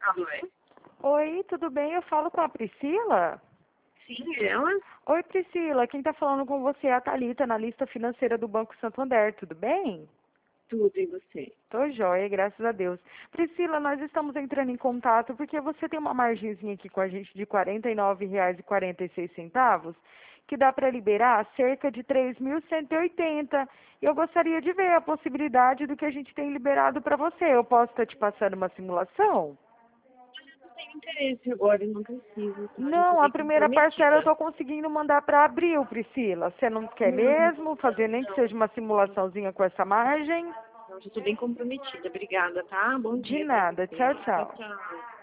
Alô, é? Oi, tudo bem? Eu falo com a Priscila? Sim, ela? Oi, Priscila, quem está falando com você é a Thalita, analista financeira do Banco Santander, tudo bem? Tudo e você? Tô joia, graças a Deus. Priscila, nós estamos entrando em contato porque você tem uma margenzinha aqui com a gente de R$ 49,46, que dá para liberar cerca de 3.180. E eu gostaria de ver a possibilidade do que a gente tem liberado para você. Eu posso estar te passando uma simulação? Não tenho interesse agora, eu não preciso, tá? Eu tô Não, a bem primeira parcela eu comprometida. estou conseguindo mandar para abril, Priscila. Você não quer mesmo fazer nem que Não, seja uma simulaçãozinha com essa margem? não, já tô bem comprometida. Obrigada, tá? Bom De dia pra nada. Tchau, você. Tchau, tchau. tchau.